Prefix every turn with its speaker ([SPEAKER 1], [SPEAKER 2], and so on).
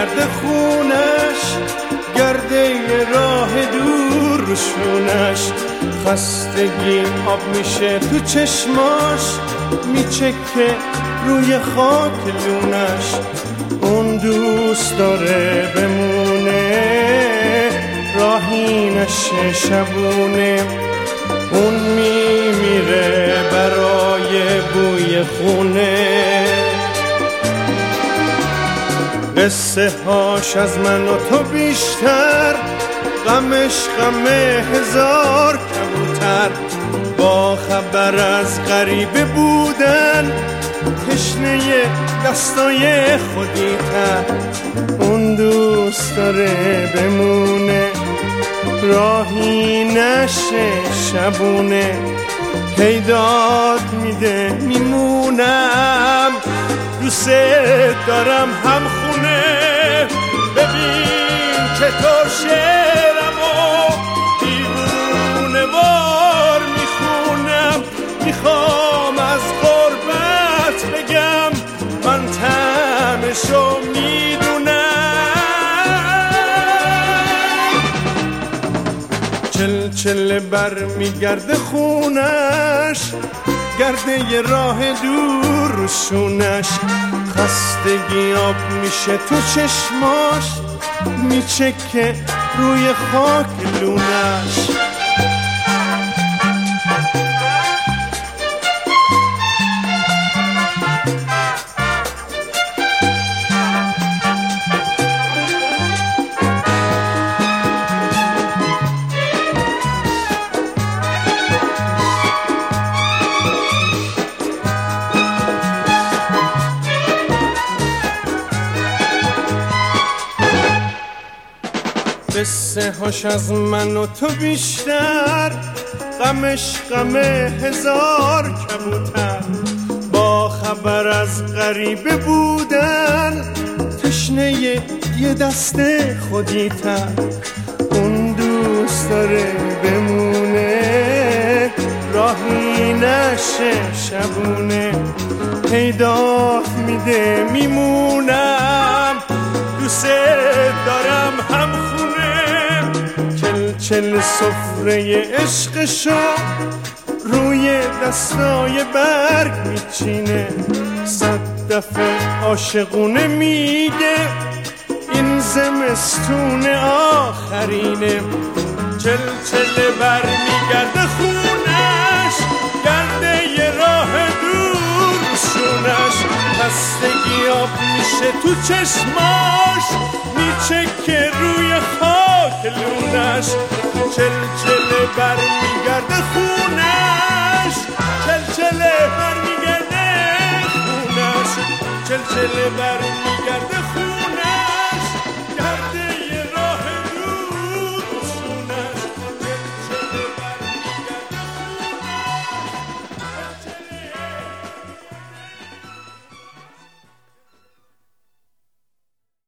[SPEAKER 1] میگرده خونش، گرده راه دور روشونش. خستگی آب میشه تو چشماش، میچکه روی خاک لونش. اون دوست داره بمونه، راهی نشه شبونه. اون میمیره برای بوی خونه. قصه هاش از من و تو بیشتر، غمش غم هزار کبوتر. با خبر از غریبه بودن، تشنه دستای خودی‌تر. اون دوست داره بمونه، راهی نشه شبونه. پیدات میده میمونم، دوست دارم همخونه. ببین چطور شعرمو دیوونه وار میخونم. میخوام از غربت بگم من طعمشو میدونم. چل بر میگرده خونش، گرده یه راه دور روشونش. خستگی آب میشه تو چشماش، میچکه روی خاک لونش. قصه هاش از من و تو بیشتر، غمش غم هزار کبوتر. با خبر از غریبه بودن، تشنه یه دسته خودی‌تر. اون دوست داره بمونه، راهی نشه شبونه. پیدات میده میمونم، دوست دارم همخونه. چل سفره عشقشو روی دستای برگ میچینه. 100 دفعه عاشقونه میگه این زمستون آخرینه. چل بر میگرده خونش، گرده یه راه دور شونش. خستگی آب میشه تو چشماش، میچکه روی خاک لونش. چل بر میگرده خونش، چل بر میگرده خونش. چل بر